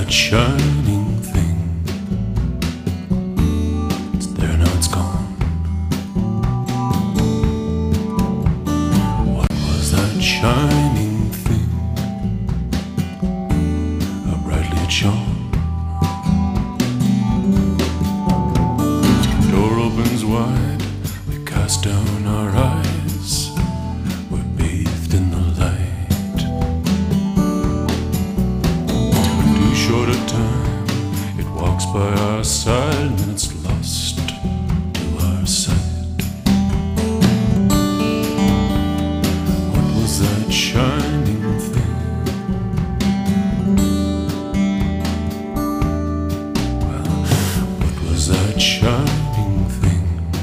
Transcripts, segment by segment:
that shining thing? It's there, now it's gone. What was that shining thing? How brightly it shone. Door opens wide, we cast down our eyes. We're bathed in the light. Too short a time, it walks by our side, and then it's lost to our sight. What was that shining thing? Well, what was that shining thing?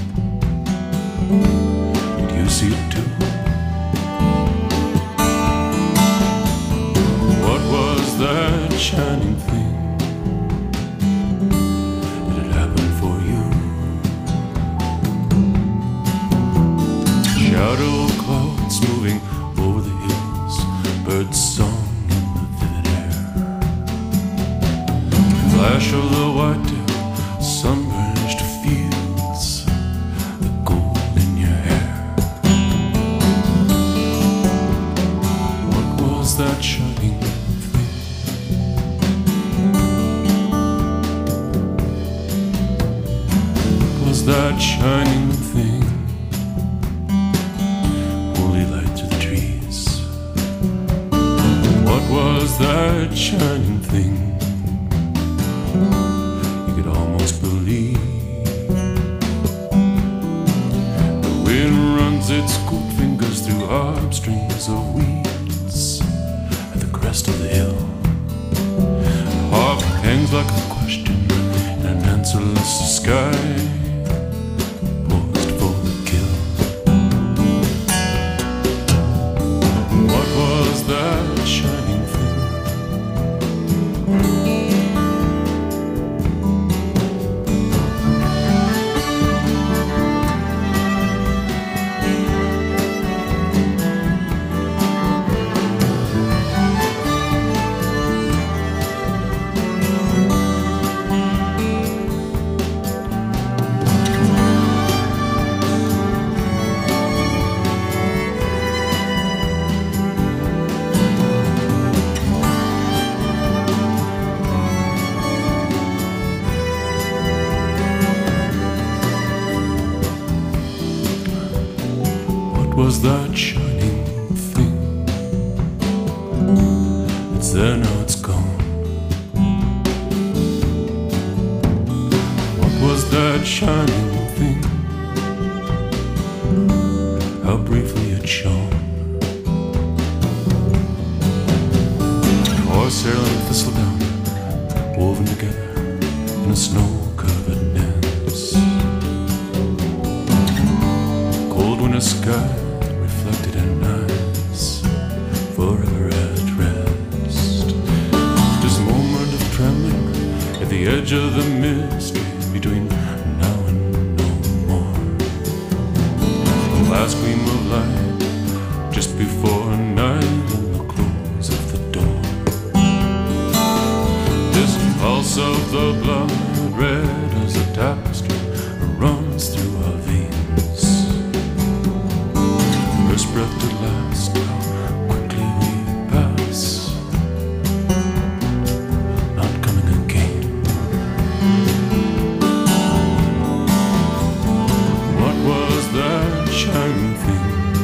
Did you see it too? What was that shining thing? Did it happen for you? Shadow clouds moving over the hills, birds song in the vivid air. Flash of the whitetail, sunburnished fields, the gold in your hair. What was that shining thing? What was that shining thing? Holy light through the trees. What was that shining thing? You could almost believe. The wind runs its cool fingers through harp strings of weeds at the crest of the hill. The harp hangs like a question in an answerless sky, poised for the kill. What was that shining thing? What was that shining thing? It's there, now it's gone. What was that shining thing? How briefly it shone. Horsehair and thistledown woven together in a snow-covered dance. Cold winter sky reflected in eyes forever at rest. This moment of trembling at the edge of the mystery between now and no more. The last gleam of light just before night and the close of the door. This pulse of the blood, red as a tapestry, runs through our veins. First breath to last, how quickly we pass, not coming again. What was that shining thing?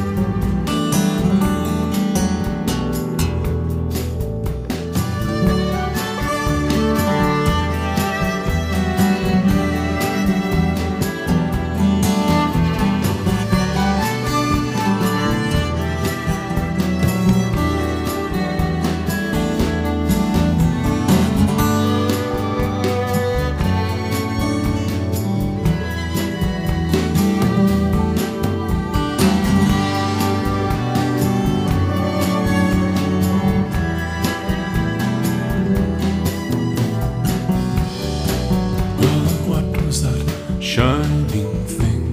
shining thing.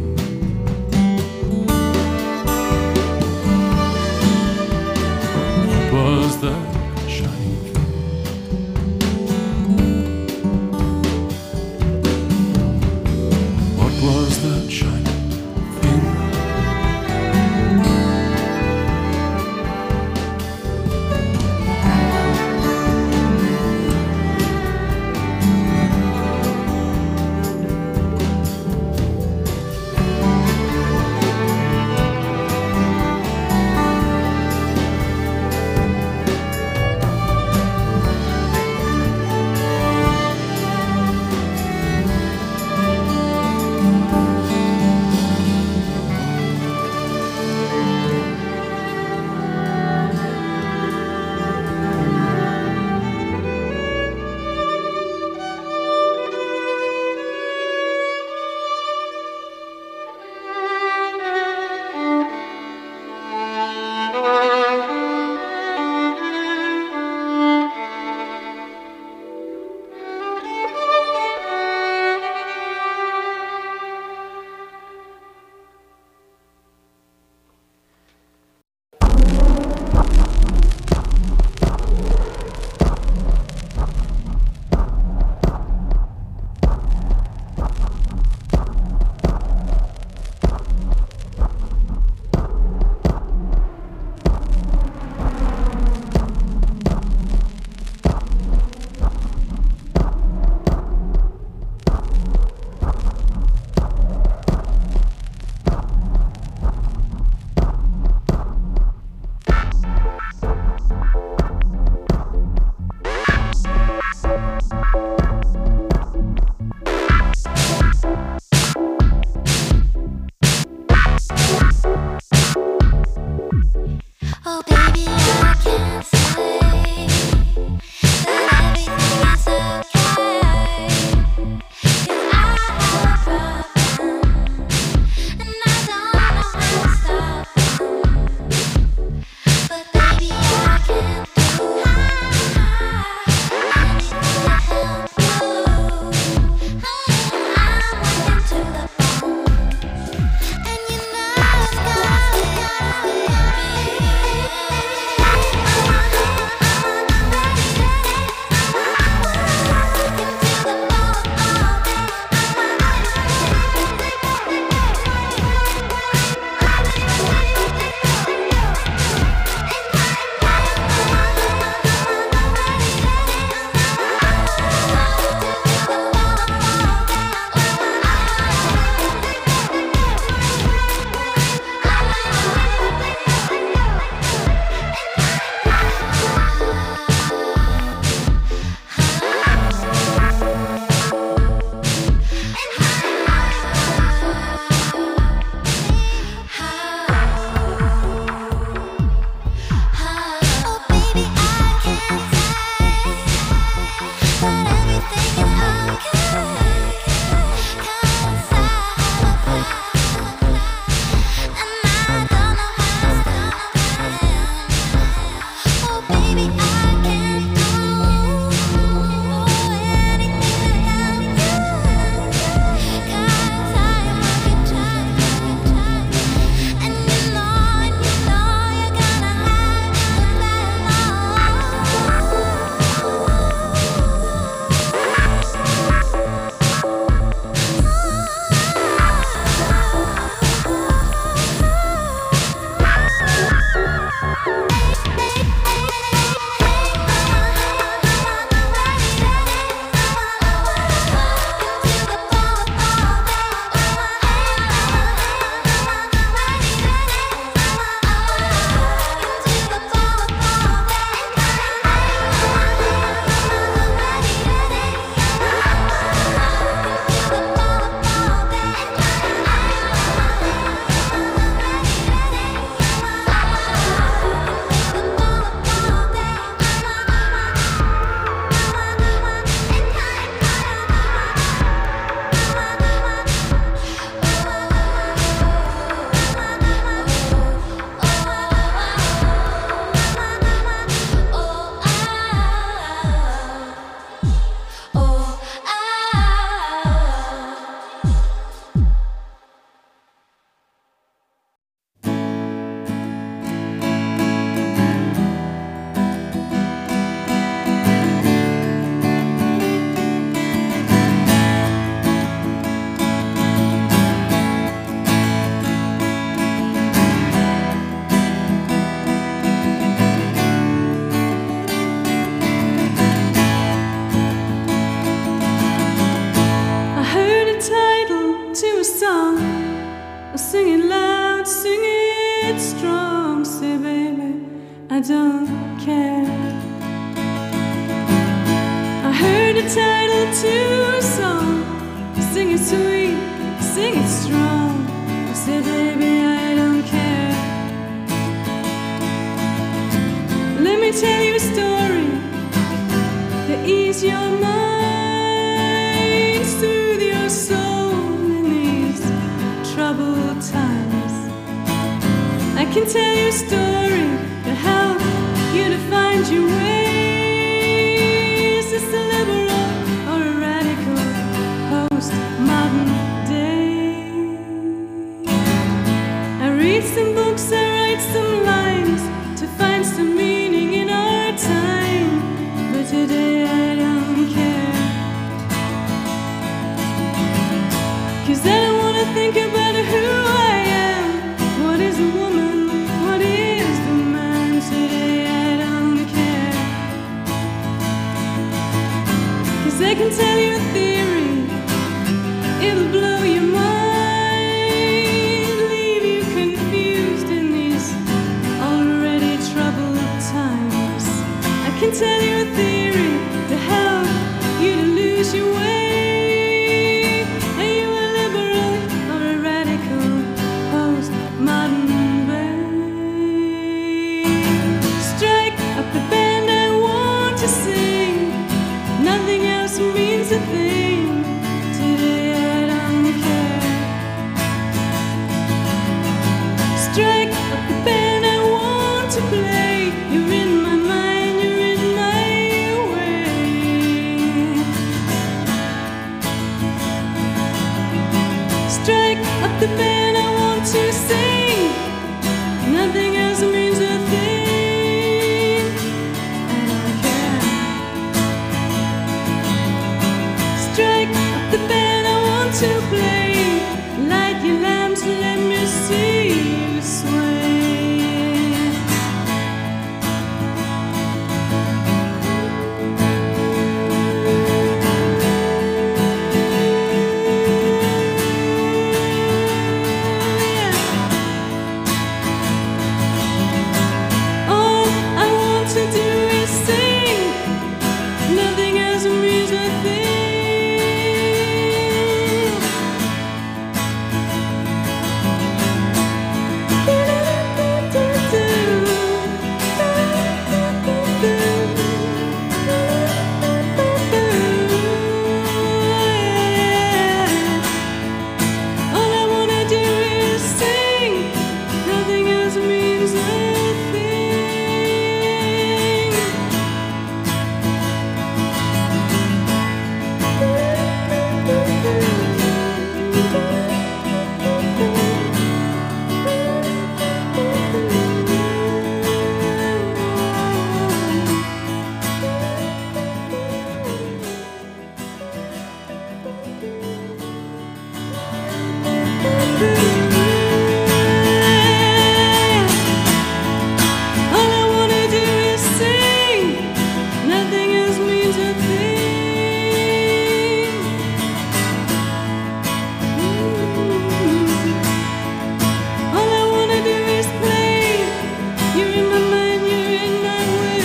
What was that shining thing? I don't care. I heard the title to a song. Sing it sweet, sing it strong. I said, baby, I don't care. Let me tell you a story to ease your mind, soothe your soul in these troubled times. I can tell you a story to help you to find your way. Is this a liberal or a radical post-modern day? I read some books, I write some lines to find some meaning in our time. But today I don't care, 'cause I don't wanna think about who I am. What is a woman? What is the man? Today I don't care, 'cause I can tell you a theory, it'll blow your mind, leave you confused in these already troubled times. I can tell you a theory to help you to lose your way. Are you a liberal or a radical post-modern babe? Strike up the band I want to sing. Nothing else means a thing. Today I don't care. Strike up the band I want to play. You're in my mind, you're in my way. Strike up the band I want to sing. Nothing else means a thing. I don't care. Strike up the band I want to play. Light your lamps, let me see you sway. All I want to do is sing. Nothing else means a thing. All I wanna do is sing. Nothing else means a thing. All I wanna do is sing. Nothing else means a thing. All I wanna do is play. You're in my mind, you're in my way.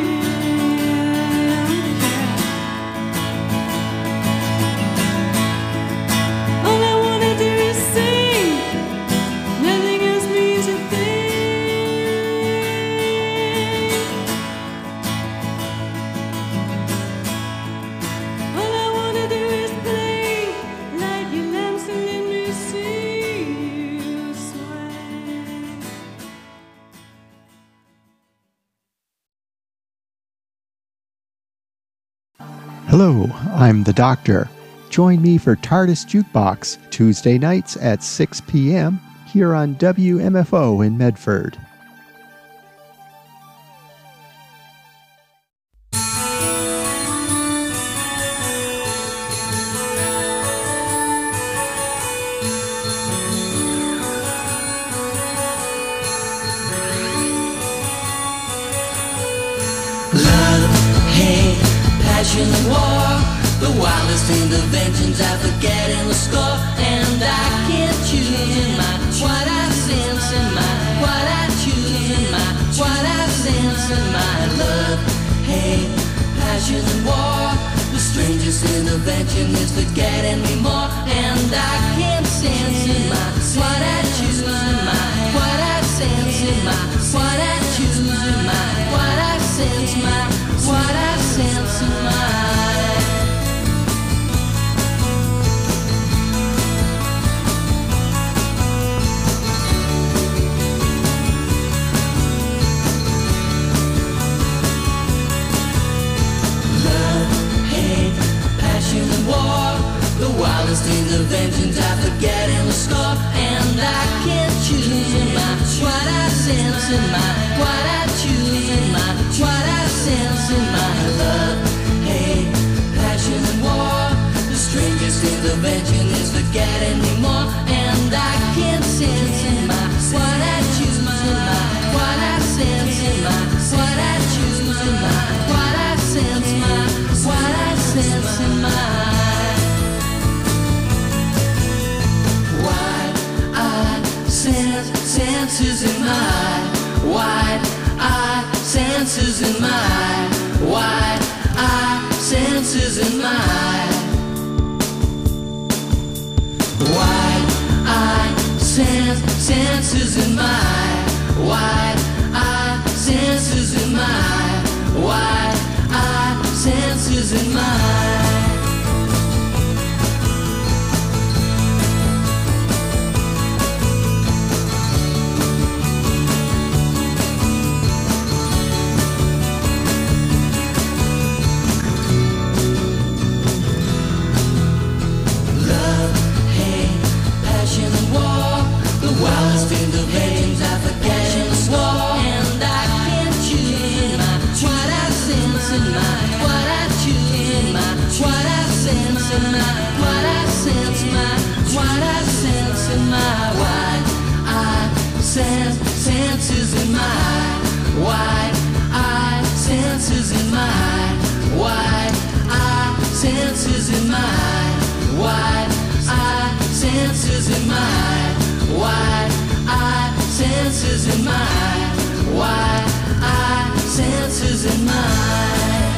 I don't care. All I wanna do is sing. Nothing else means a thing. All I wanna do is play. Light your lamps and let me see you sway. Hello, I'm the Doctor. Join me for TARDIS Jukebox Tuesday nights at 6 p.m. here on WMFO in Medford. Love, hate, passion, and war. The wildest interventions I forget in the score. And I can't choose in my what I sense in my what I choose in my what I sense. in my love, hate, passion and war. The strangest intervention is forgetting me more. And I can't sense in my what I choose in my what I sense in my what I choose in my what I sense my what I sense in my. War, the wildest interventions I forget in the score. And I can't choose in my what I sense in my what I choose in my what I sense in my love, hate, passion and war. The strangest intervention is forgetting me more. And I can't sense in my what I choose in my what I sense in my what I choose in my what I sense my what I sense in my. Senses in my wide eye, senses in my wide eye, senses in my wide eye, senses in my wide eye, senses in my wide eye, senses in my. Wildest interventions I forget in the war. And I can't choose my what I sense in my what I choose in my what I sense in my what I sense my what I sense in my wide eye senses in my wide eye senses in my wide eye senses in my wide eye senses in my wide eye senses in my wide eye senses in my.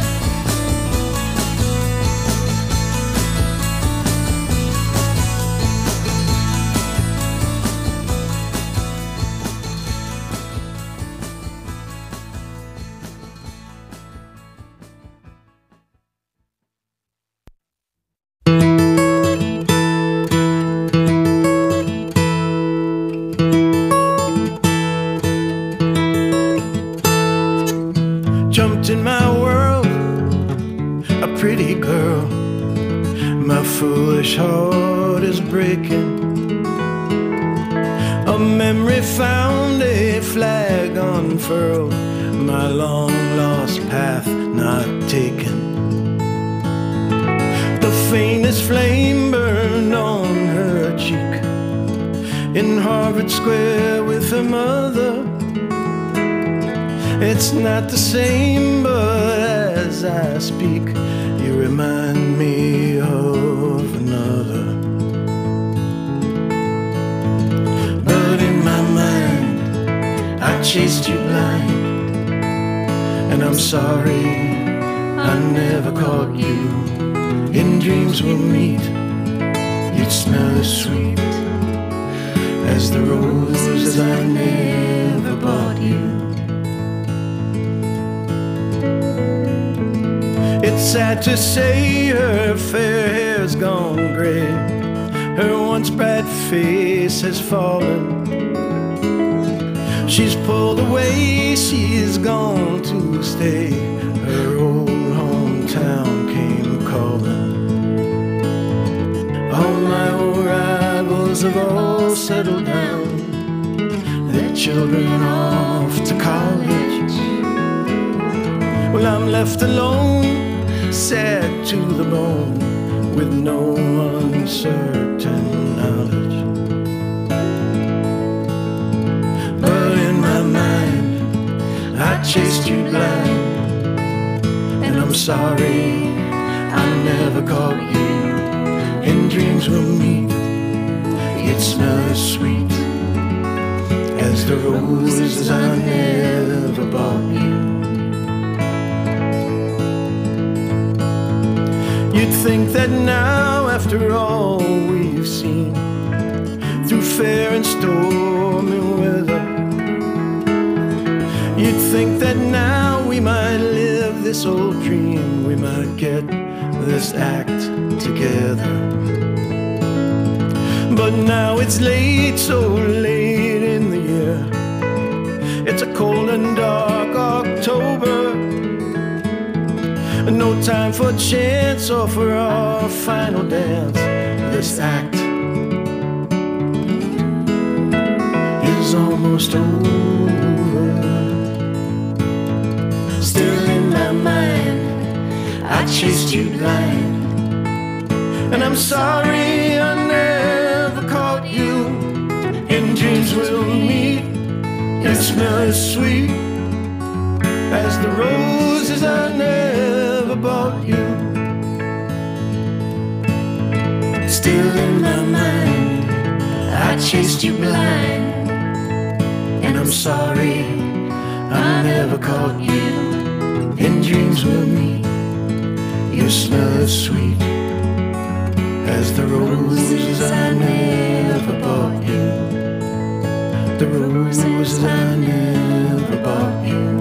In my world, a pretty girl. My foolish heart is breaking. A memory found, a flag unfurled. My long lost path not taken. The faintest flame burned on her cheek. In Harvard Square with her mother. It's not the same, but as I speak, you remind me of another. But in my mind, I chased you blind. And I'm sorry I never caught you. In dreams we'll meet, you'd smell as sweet as the roses I never bought you. It's sad to say her fair hair's gone gray. Her once bright face has fallen. She's pulled away, she's gone to stay. Her old hometown came calling. All my old rivals have all settled down. Their children off to college. Well, I'm left alone, sad to the bone, with no uncertain knowledge. But in my mind, I chased you blind. And I'm sorry I never caught you. In dreams we'll meet, you'd smell as sweet as the roses I never bought you. You'd think that now, after all we've seen, through fair and stormy weather, you'd think that now we might live this old dream, we might get this act together. But now it's late, so late in the year. It's a cold and dark October. No time for chance or for our final dance. This act is almost over. Still in my mind, I chased you blind. And I'm sorry I never caught you. In dreams we'll meet. You smell as sweet as the roses I never bought you. Still in my mind, I chased you blind. And I'm sorry I never caught you. In dreams we'll meet. You smell as sweet as the roses I never bought you. The roses I never bought you.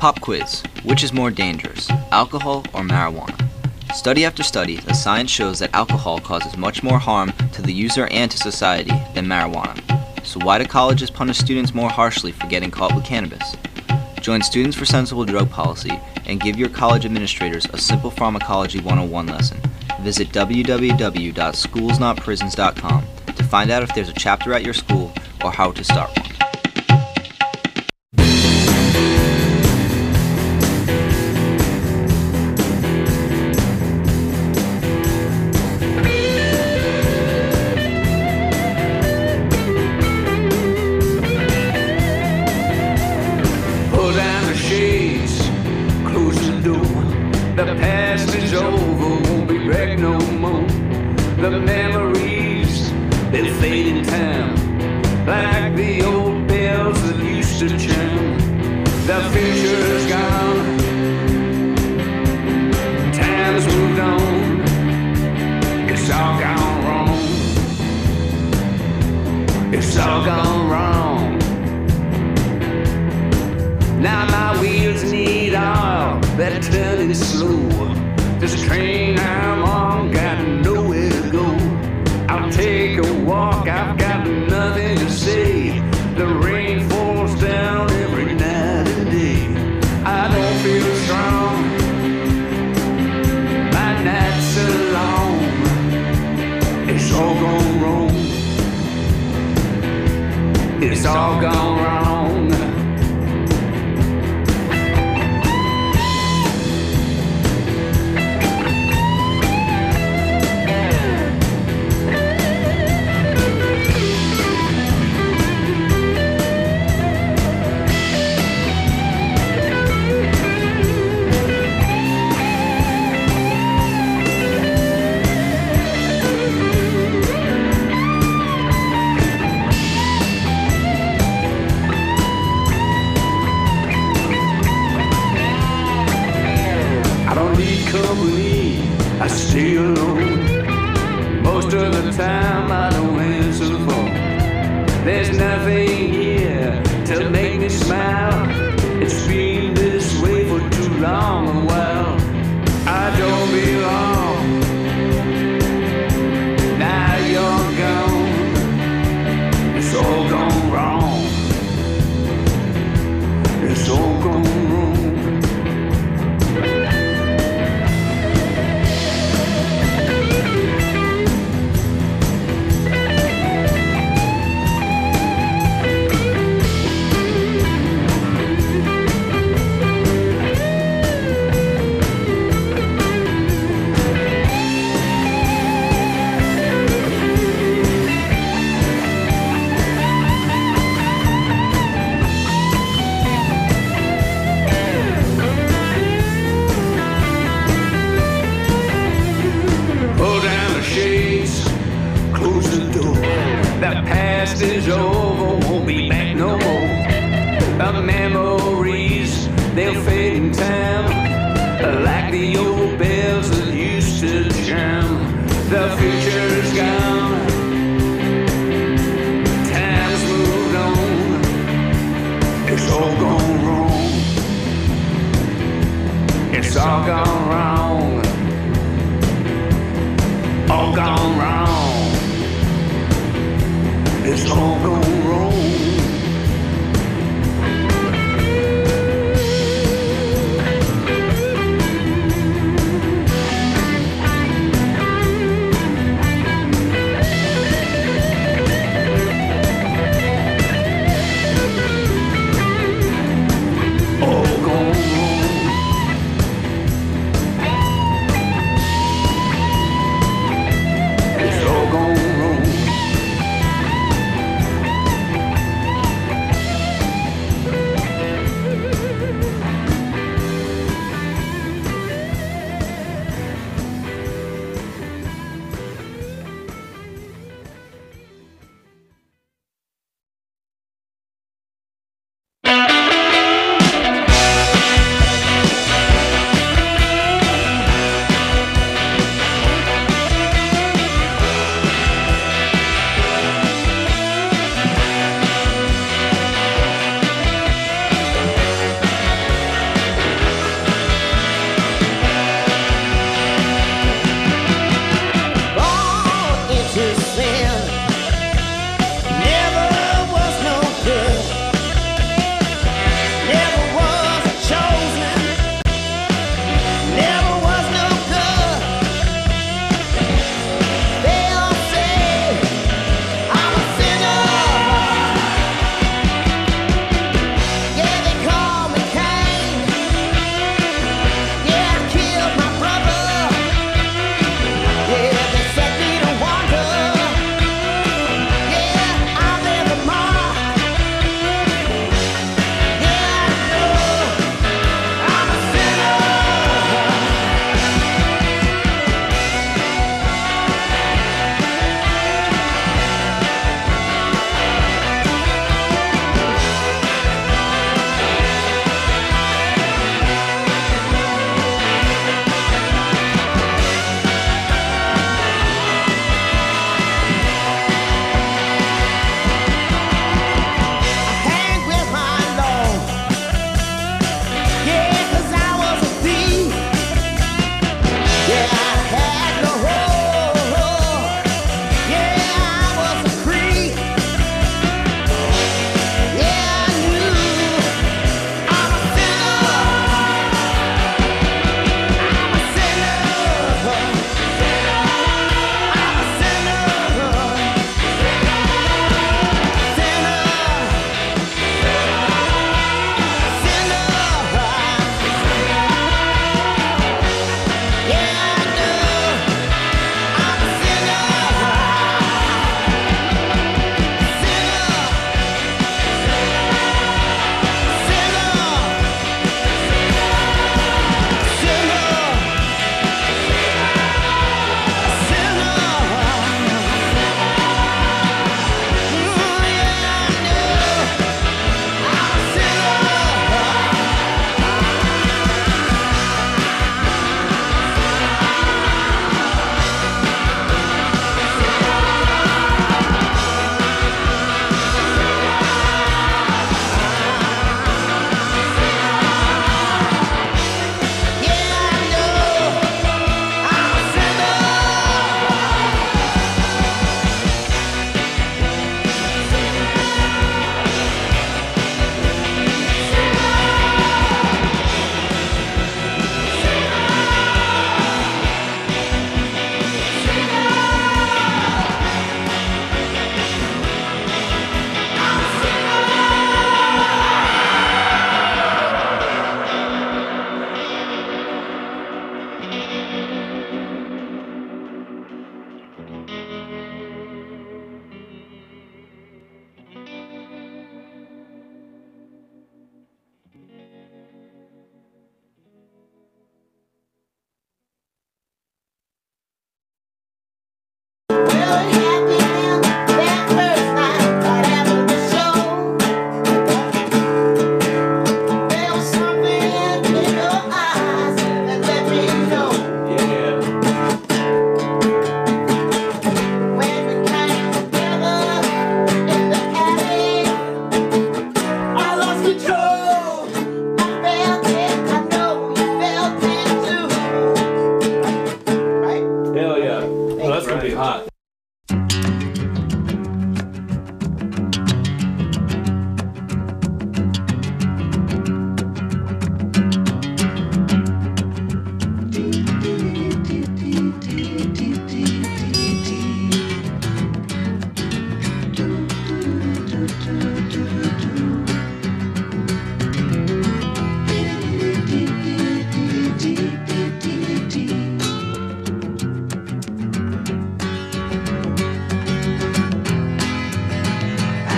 Pop quiz. Which is more dangerous, alcohol or marijuana? Study after study, the science shows that alcohol causes much more harm to the user and to society than marijuana. So why do colleges punish students more harshly for getting caught with cannabis? Join Students for Sensible Drug Policy and give your college administrators a simple pharmacology 101 lesson. Visit www.schoolsnotprisons.com to find out if there's a chapter at your school or how to start one. Pull down the shades, close the door. The past is over, won't be back no more. The memories, they fade in time, like the old bells that used to chime. The future's gone, time's moved on. It's all gone wrong. It's all gone wrong. Now my wheels need oil, they're turning slow. This train I'm on got nowhere to go. I'll take a walk, I've got nothing to say. The rain falls down every night and day. I don't feel strong, my nights are long. It's all gone wrong. It's all gone wrong. I stay alone. Most of the time I don't answer the phone. There's nothing here to make me smile. It's been this way for too long a while. I don't belong. Now you're gone. It's all gone wrong. It's all gone wrong. The past is over, won't be back no more. The memories, they'll fade in time, like the old bells that used to chime. The future's gone, time's moved on. It's all gone wrong. It's all gone wrong. All gone wrong. It's all gone wrong. All gone wrong. It's all gone wrong.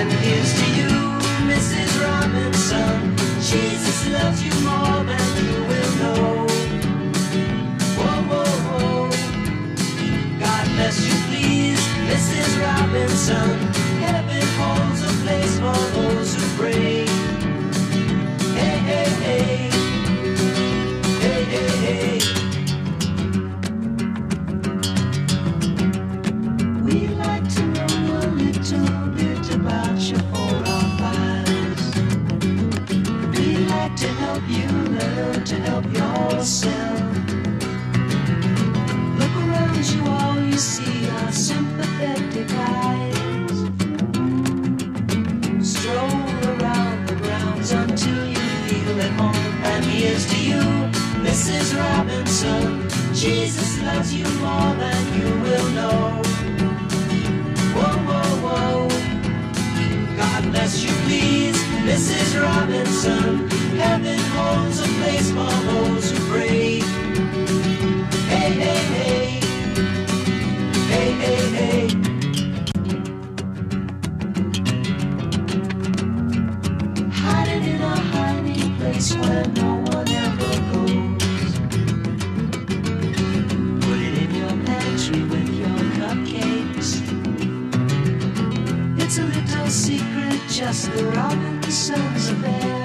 And here's to you, Mrs. Robinson. Jesus loves you more than you will know. Whoa, whoa, whoa. God bless you, please, Mrs. Robinson. Heaven holds a place for those who pray. Hey, hey, hey. Hey, hey, hey. We'd like to know a little bit about your 405s. We'd like to help you learn to help yourself. Look around you, all you see are sympathetic eyes. Stroll around the grounds until you feel at home. And here's to you, Mrs. Robinson. Jesus loves you more than you will know. Whoa, whoa, whoa. God bless you, please, Mrs. Robinson. Heaven holds a place for those who pray. Hey, hey, hey. Hey, hey, hey. Hiding in a hiding place where no one ever goes. Put it in your pantry with your cupcakes. It's a little secret, just the Robinsons' affair.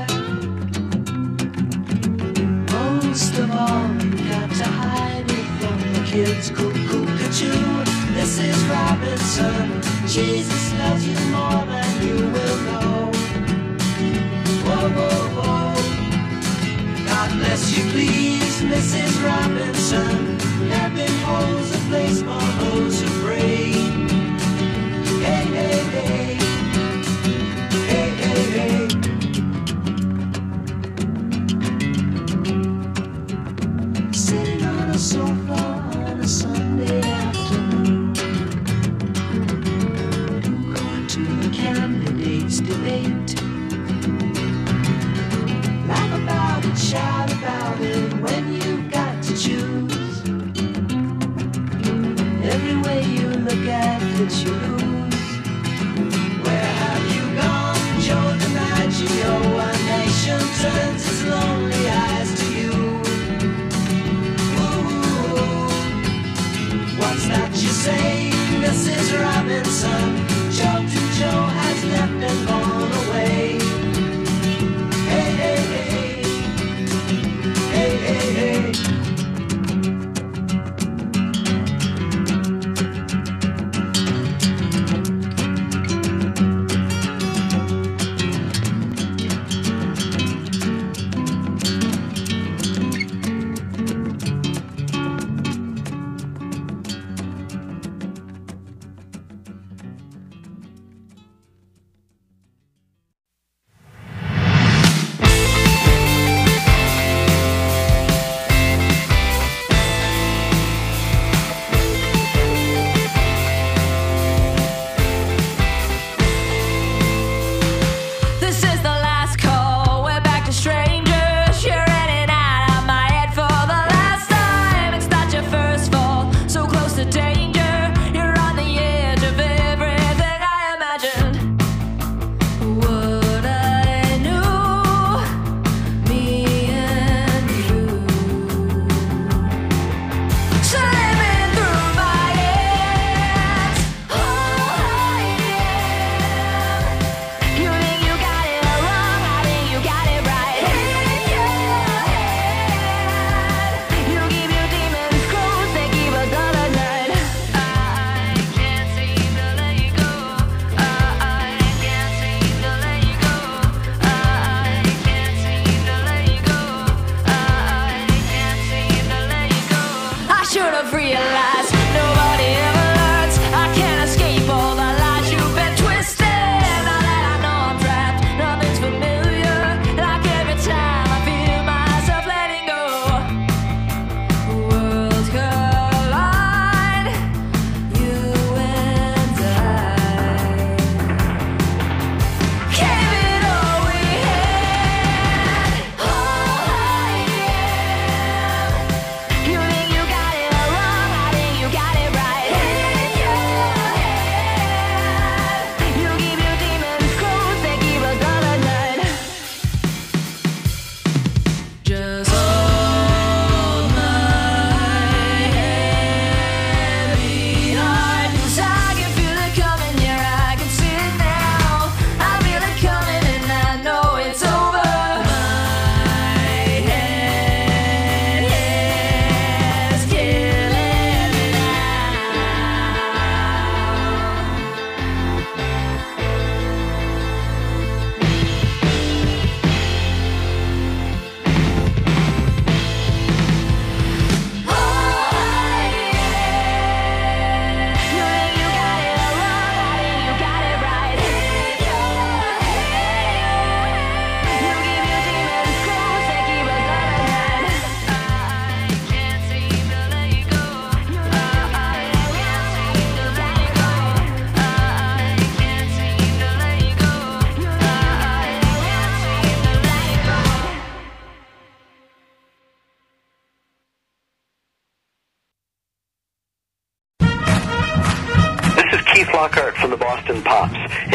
Most of all, you got to hide it from the kids. Cuckoo-ca-choo, Mrs. Robinson. Jesus loves you more than you will know. Whoa, whoa, whoa. God bless you, please, Mrs. Robinson. Heaven holds a place for those who pray. Hey, hey, hey. Hey, hey, hey. Sitting on a sofa on a Sunday afternoon, going to the candidates' debate. Laugh about it, shout about it when you've got to choose. Every way you look at it, you lose. Where have you gone, Joe DiMaggio? A nation turns its lonely eyes to you. Ooh, what's that you say, Mrs. Robinson? Joe to Joe has left and gone away. Hey, hey, hey.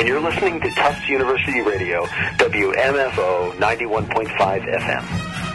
and you're listening to Tufts University Radio, WMFO 91.5 FM.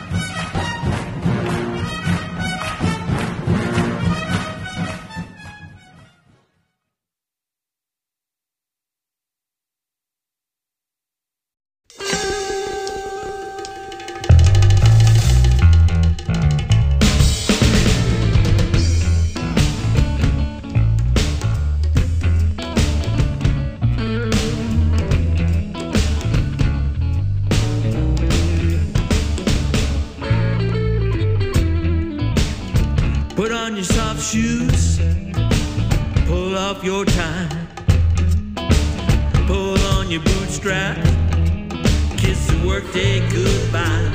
Put on your soft shoes, pull off your tie, pull on your bootstrap, kiss the workday goodbye.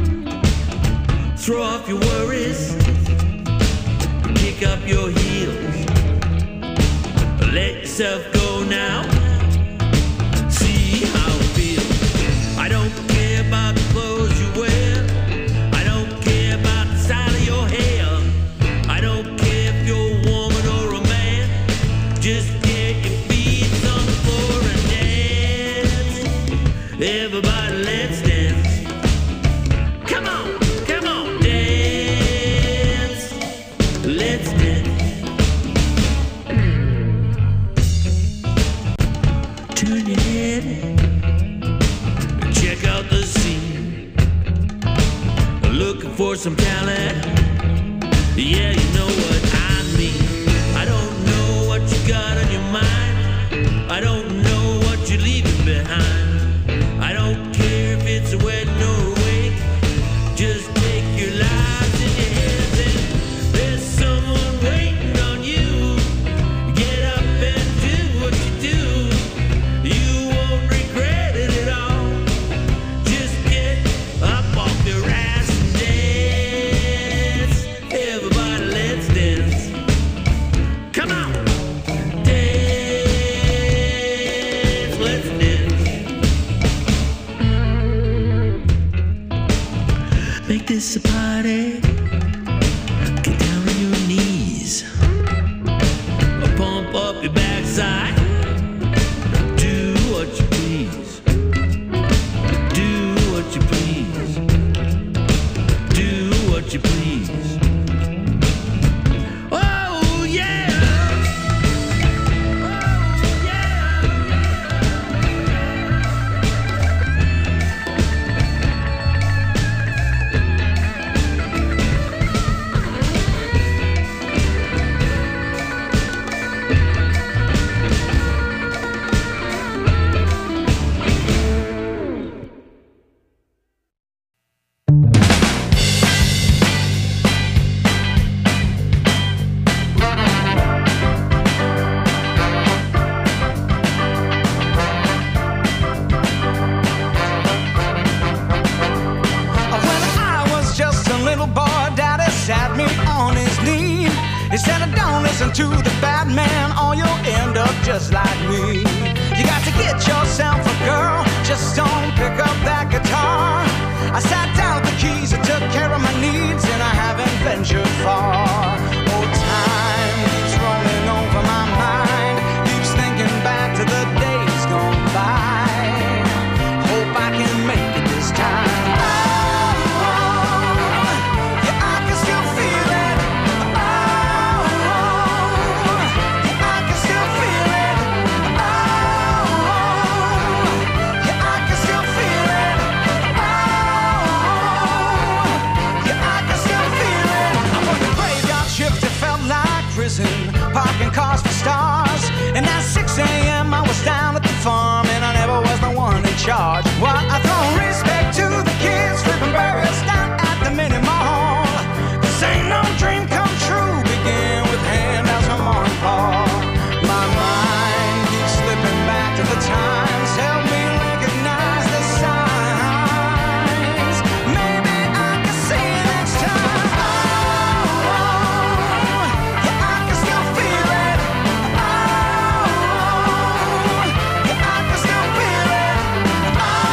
Throw off your worries, kick up your heels, let yourself go now, see how it feels. I don't care about the clothes you wear, I don't care about the style of your hair. I don't care if you're a woman or a man, just get your feet on the floor and dance. Everybody, let's dance. Come on, dance. Let's dance. Turn your head, check out the scene. Looking for some talent. Yeah, you know what I mean. I don't know what you got on your mind, I don't know what you're leaving behind. I don't care if it's a wedding or a wake, just take your lives in your hands and there's someone waiting on you. Get up and do what you do, you won't regret it at all. Just get up off your ass and dance. Everybody, let's dance. Come on, dance, let's dance. Make this a party. Get down on your knees, pump up your backside. Do what you please. Do what you please. Do what you please. Oh yeah. When I was just a little boy, Daddy sat me on his knee. He said, don't listen to the bad man or you'll end up just like me. You got to get yourself a girl, just don't pick up that guitar. I sat down with the keys, I took care of my needs, and I haven't ventured far. Oh, time keeps rolling over my mind, keeps thinking back to the days gone by. Hope I can make it this time. Parking cars for stars. And at 6 a.m. I was down at the farm, and I never was the one in charge. Well, I throw respect to the kids flipping burgers down at the mini mall. This ain't no dream come true, begin with handouts from Mom and Pa. My mind keeps slipping back to the times, help me recognize the signs. Maybe I can see it next time. Oh,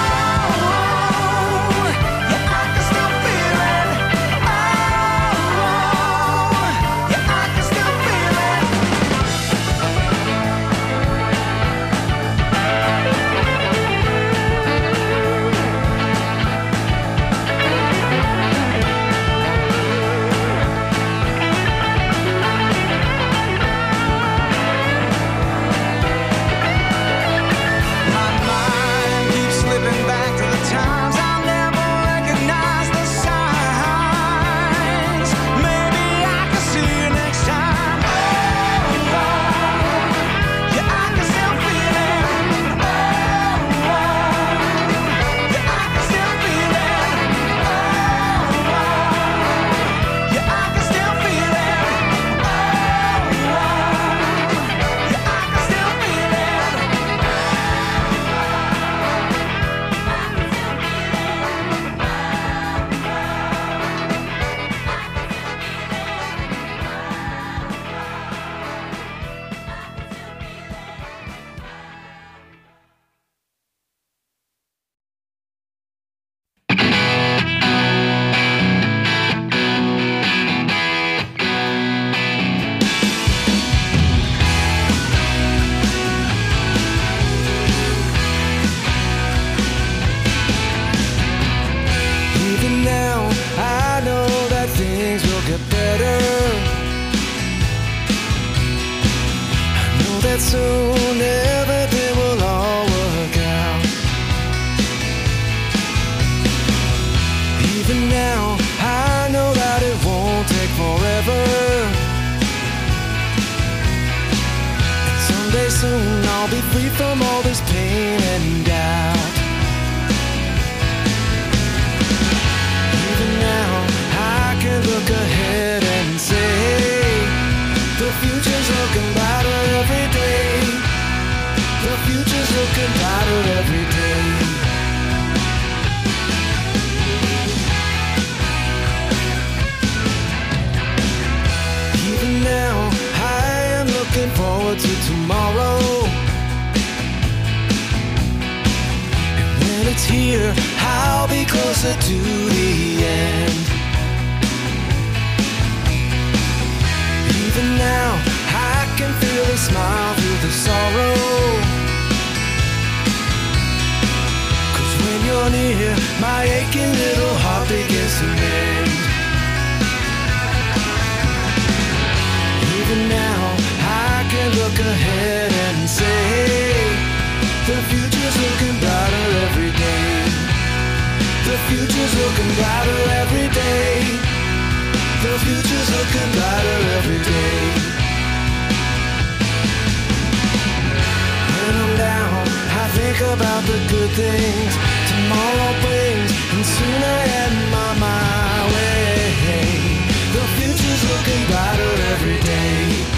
soon everything will all work out. Even now, I know that it won't take forever. And someday soon I'll be free from all this pain and doubt. Even now, I can look ahead and say the future's looking brighter every day. The future's looking brighter every day. Even now, I am looking forward to tomorrow. And when it's here, I'll be closer to the end. Even now, I can feel a smile through the sorrow. 'Cause when you're near, my aching little heart begins to mend. Even now, I can look ahead and say the future's looking brighter every day. The future's looking brighter every day. The future's looking brighter every day. When I'm down, I think about the good things tomorrow brings, and soon I am on my way. The future's looking brighter every day.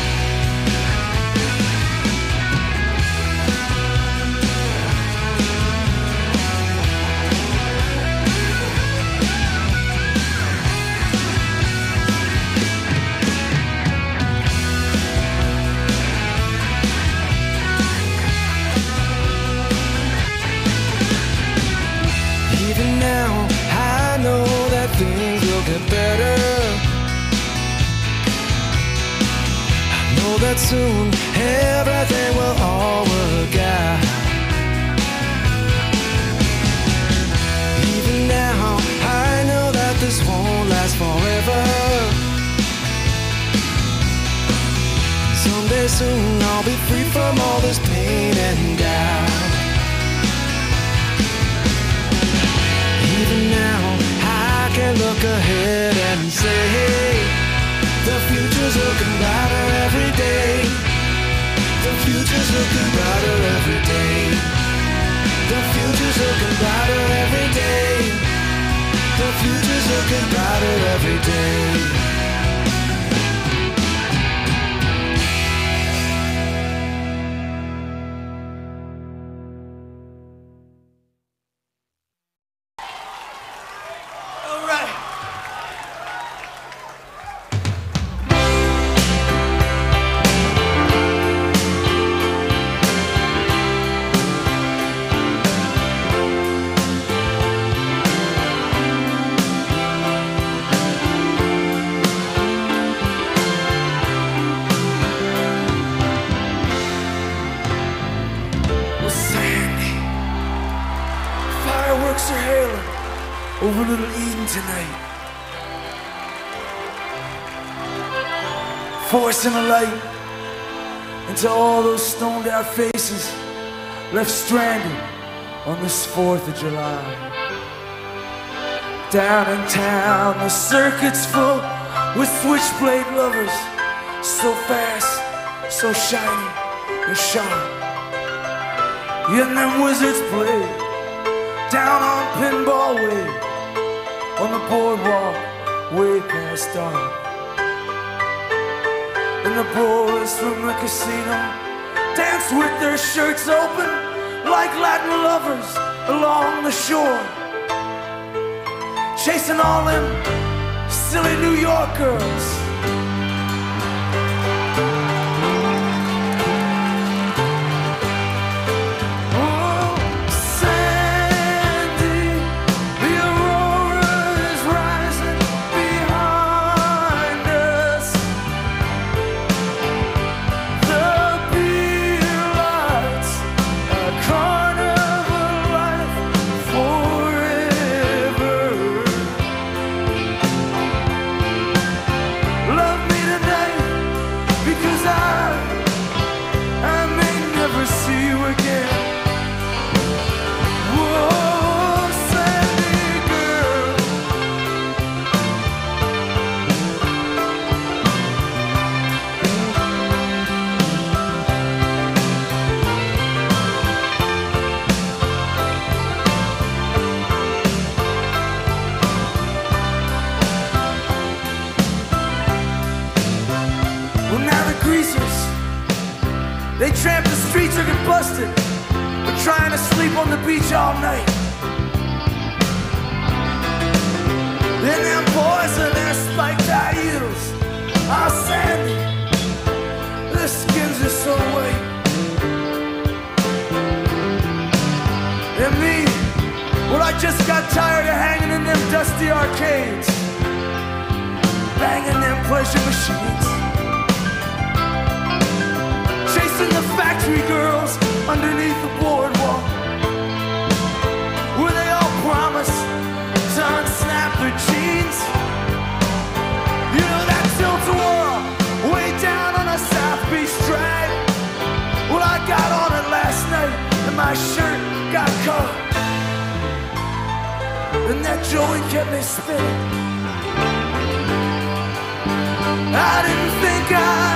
Things will get better. I know that soon everything will all work out. Even now, I know that this won't last forever. Someday soon I'll be free from all this pain and doubt. Even now, I can look ahead and say the future's looking brighter every day. The future's looking brighter every day. The future's looking brighter every day. The future's looking brighter every day. Over Little Eden tonight, forcing a light into all those stoned out faces left stranded on this 4th of July. Down in town, the circuit's full with switchblade lovers, so fast, so shiny and sharp. And them wizards play down on Pinball Way, on the boardwalk, way past dark. And the boys from the casino dance with their shirts open like Latin lovers along the shore, chasing all them silly New York girls. trying to sleep on the beach all night. And them boys in their spiked high heels are sandy, their skins are so white. And me, well, I just got tired of hanging in them dusty arcades, banging them pleasure machines, chasing the factory girls underneath the boardwalk, where they all promise to unsnap their jeans. You know that tilt-a-whirl way down on a South Beach drive? Well, I got on it last night and my shirt got caught, and that joint kept me spinning. I didn't think I'd